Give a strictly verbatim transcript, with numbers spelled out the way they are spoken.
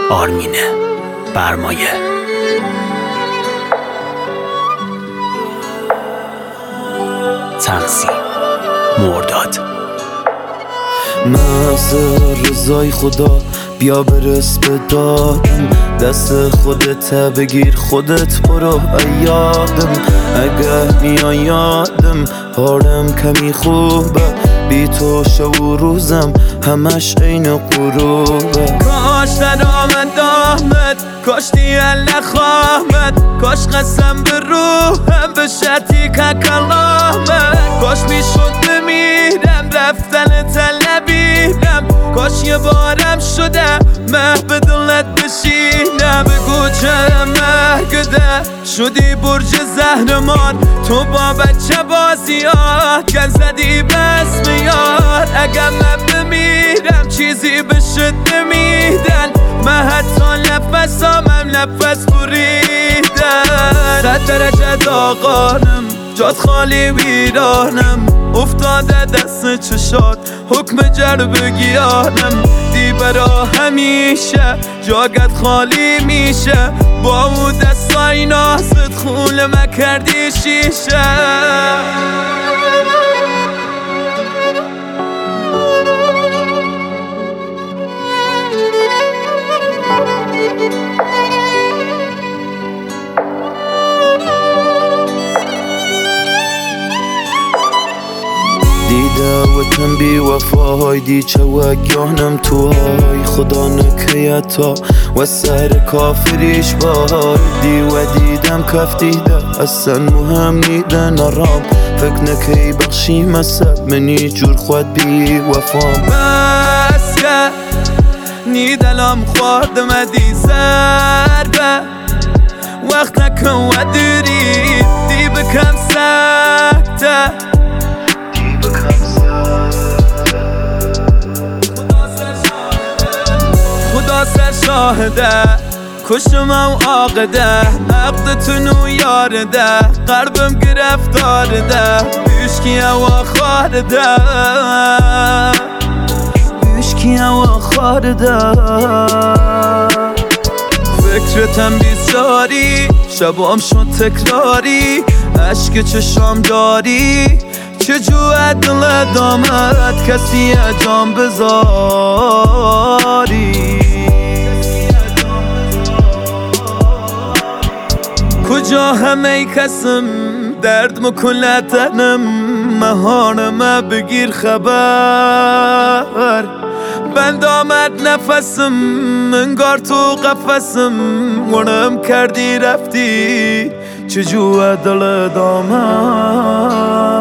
آرمین برمایه. تنظیم مرداد. محض رضای خدا بیا برس به دادم، دست خودت بگیر خودت برو یادم. اگه میان یادم حالم کمی خوبه، بی تو شب و روزم همش عین غروبه. کاش ندامد آمد، کاش دیل نخواهد، کاش قسم به روحم به شتی که کلامد. کاش میشد بمیرم رفتن طلبیدم، کاش یه بارم شده مه به دلت بشینم. بگو چه مرگده شدی برج زهرمان، تو با بچه بازیات گل زدی بس میار. اگه من بمیرم چیزی بشد نمیدن، من حتی نفسامم نفس بریدن. صد درجه داغانم جات خالی ویرانم، افتاده دست چشات حکم جرب گیانم. دی برا همیشه جاگت خالی میشه، با او دستای نازت خول مکردی شیشه. دیده و تن بی وفاهای دی چه و گیانم تو های خدا نکیتا و سر کافریش بای. دی و دیدم کف دیده اصلا مهم نیده نرام، فکر نکی بخشی مسد منی جور خود بی وفام. بس که نیدلم خورد مدی زربه، وقت نکن و دری دی بکم سکته. خدا سر شاهده کشم و عاقده، عقدتونو یارده قلبم گرفتارده. بشکی و خارده بشکی و خارده. فکرتم بیزاری شبام شد تکراری، عشق چشام داری چجوه دل دامت کسی جام بذاری. کجا همه کسم درد مکن تنم، مهانم بگیر خبر. بند آمد نفسم انگار تو قفسم، گنم کردی رفتی چجوه دل دامت.